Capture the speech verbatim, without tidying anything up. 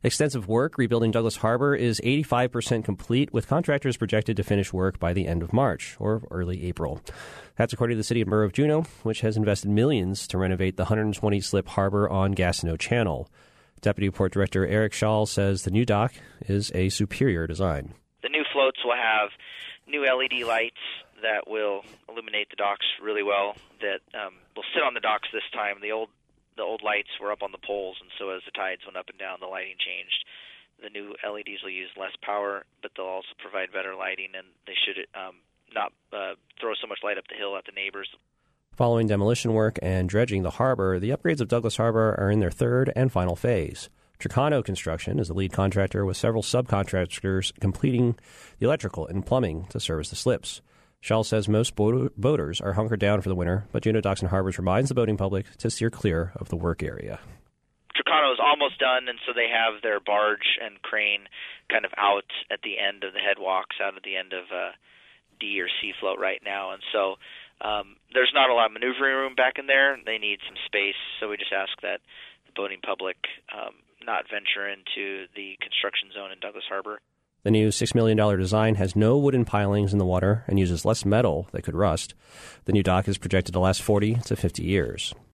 Extensive work rebuilding Douglas Harbor is eighty-five percent complete, with contractors projected to finish work by the end of March or early April. That's according to the City and Borough of Juneau, which has invested millions to renovate the one hundred twenty slip harbor on Gastineau Channel. Deputy Port Director Eric Schall says the new dock is a superior design. The new floats will have new L E D lights that will illuminate the docks really well, that um, will sit on the docks this time. The old the old lights were up on the poles, and so as the tides went up and down, the lighting changed. The new L E Ds will use less power, but they'll also provide better lighting, and they should um, not uh, throw so much light up the hill at the neighbors. Following demolition work and dredging the harbor, the upgrades of Douglas Harbor are in their third and final phase. Tricano Construction is the lead contractor, with several subcontractors completing the electrical and plumbing to service the slips. Schall says most boaters are hunkered down for the winter, but Juneau Docks and Harbors reminds the boating public to steer clear of the work area. Tricano is almost done, and so they have their barge and crane kind of out at the end of the headwalks, out at the end of uh, D or C float right now, and so um, there's not a lot of maneuvering room back in there. They need some space, so we just ask that the boating public um, not venture into the construction zone in Douglas Harbor. The new six million dollars design has no wooden pilings in the water and uses less metal that could rust. The new dock is projected to last forty to fifty years.